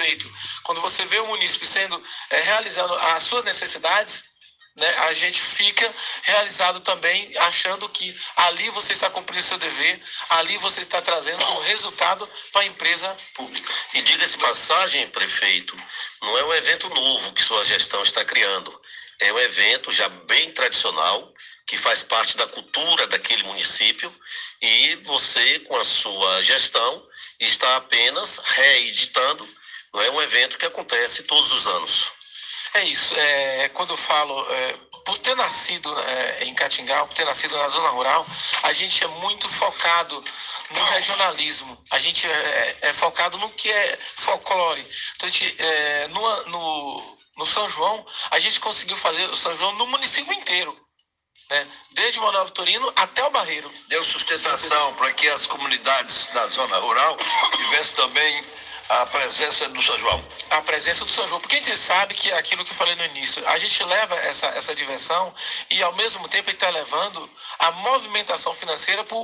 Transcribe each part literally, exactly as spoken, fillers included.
prefeito, quando você vê o munícipe sendo, é, realizando as suas necessidades, né, a gente fica realizado também, achando que ali você está cumprindo seu dever, ali você está trazendo um resultado para a empresa pública. E diga-se passagem, prefeito, não é um evento novo que sua gestão está criando, é um evento já bem tradicional, que faz parte da cultura daquele município, e você, com a sua gestão, está apenas reeditando, não é um evento que acontece todos os anos. É isso, é, quando eu falo, é, por ter nascido é, em Catingal, por ter nascido na zona rural, a gente é muito focado no regionalismo, a gente é, é focado no que é folclore. Então, a gente, é, no, no, no São João, a gente conseguiu fazer o São João no município inteiro, né? Desde Manoel Vitorino até o Barreiro. Deu sustentação para que as comunidades da zona rural tivessem também a presença do São João. A presença do São João, porque a gente sabe que é aquilo que eu falei no início, a gente leva essa, essa diversão e ao mesmo tempo está levando a movimentação financeira para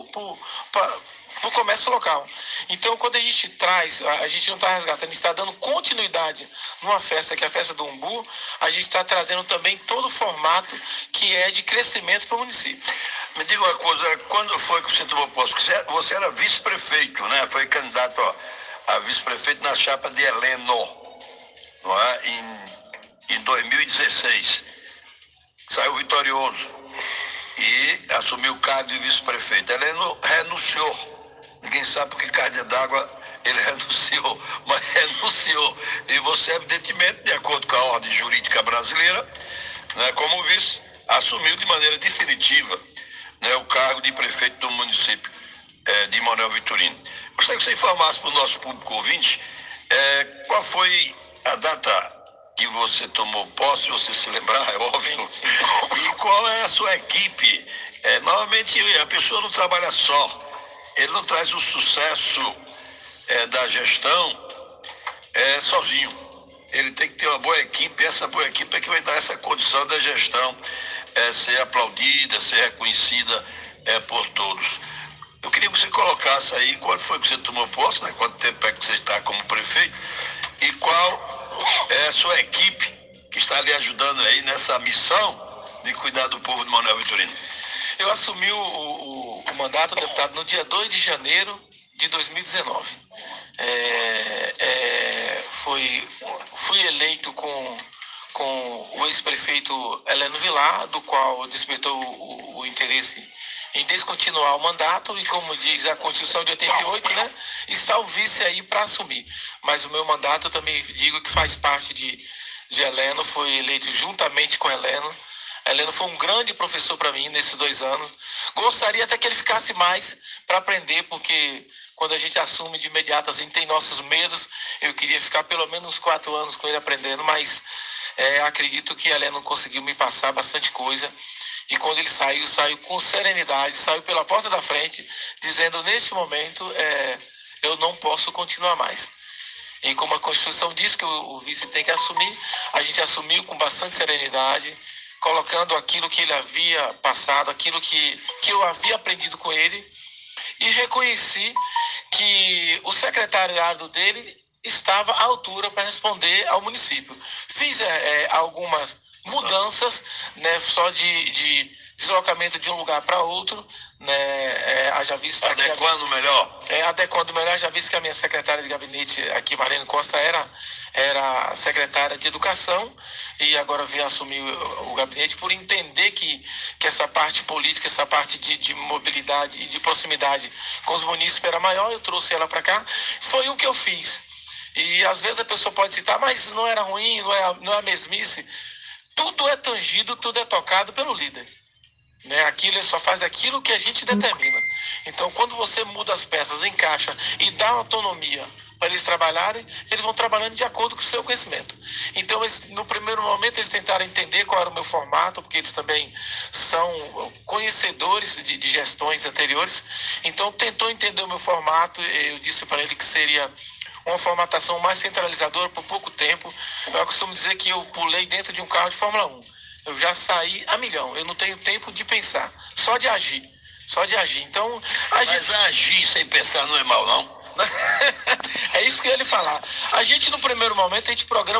o comércio local. Então, quando a gente traz, a gente não está resgatando, a gente está dando continuidade numa festa que é a festa do Umbu, a gente está trazendo também todo o formato que é de crescimento para o município. Me diga uma coisa, quando foi que você tomou posse? Você era vice-prefeito, né? Foi candidato, ó, a vice-prefeito na chapa de Heleno, não é? em, em dois mil e dezesseis. Saiu vitorioso e assumiu o cargo de vice-prefeito. Heleno renunciou. Ninguém sabe por que carga d'água ele renunciou, mas renunciou. E você, evidentemente, de acordo com a ordem jurídica brasileira, né, como vice, assumiu de maneira definitiva, né, o cargo de prefeito do município é, de Manoel Vitorino. Gostaria que você informasse para o nosso público ouvinte é, qual foi a data que você tomou posse, se você se lembrar, é óbvio, sim, sim. E qual é a sua equipe. É, normalmente a pessoa não trabalha só, ele não traz o sucesso é, da gestão é, sozinho. Ele tem que ter uma boa equipe, e essa boa equipe é que vai dar essa condição da gestão é, ser aplaudida, ser reconhecida é, por todos. Eu queria que você colocasse aí quando foi que você tomou posse, né? Quanto tempo é que você está como prefeito e qual é a sua equipe que está lhe ajudando aí nessa missão de cuidar do povo de Manoel Vitorino. Eu assumi o, o, o mandato, deputado, no dia dois de janeiro de dois mil e dezenove. É, é, foi, fui eleito com, com o ex-prefeito Heleno Vilar, do qual despertou o, o, o interesse em descontinuar o mandato, e como diz a Constituição de oitenta e oito, né, está o vice aí para assumir. Mas o meu mandato, eu também digo que faz parte de, de Heleno, foi eleito juntamente com Heleno. Heleno foi um grande professor para mim nesses dois anos. Gostaria até que ele ficasse mais para aprender, porque quando a gente assume de imediato, a gente tem nossos medos. Eu queria ficar pelo menos uns quatro anos com ele aprendendo, mas é, acredito que Heleno conseguiu me passar bastante coisa. E quando ele saiu, saiu com serenidade, saiu pela porta da frente, dizendo, neste momento, é, eu não posso continuar mais. E como a Constituição diz que o, o vice tem que assumir, a gente assumiu com bastante serenidade, colocando aquilo que ele havia passado, aquilo que, que eu havia aprendido com ele, e reconheci que o secretariado dele estava à altura para responder ao município. Fiz é, algumas mudanças, né, só de, de deslocamento de um lugar para outro, né, é, haja visto adequando a, melhor. É, adequando melhor, já visto que a minha secretária de gabinete aqui, Marlene Costa, era, era secretária de educação, e agora vem assumir o, o gabinete por entender que, que essa parte política, essa parte de, de mobilidade e de proximidade com os munícipes era maior. Eu trouxe ela para cá, foi o que eu fiz. E às vezes a pessoa pode citar, mas não era ruim, não é, não é a mesmice. Tudo é tangido, tudo é tocado pelo líder, né? Aquilo, ele só faz aquilo que a gente determina. Então, quando você muda as peças, encaixa e dá autonomia para eles trabalharem, eles vão trabalhando de acordo com o seu conhecimento. Então, eles, no primeiro momento, eles tentaram entender qual era o meu formato, porque eles também são conhecedores de, de gestões anteriores. Então, tentou entender o meu formato. Eu disse para ele que seria uma formatação mais centralizadora por pouco tempo. Eu costumo dizer que eu pulei dentro de um carro de Fórmula um. Eu já saí a milhão. Eu não tenho tempo de pensar, só de agir. Só de agir. Então, a Mas gente... agir sem pensar não é mal, não? É isso que eu ia lhe falar. A gente, no primeiro momento, a gente programa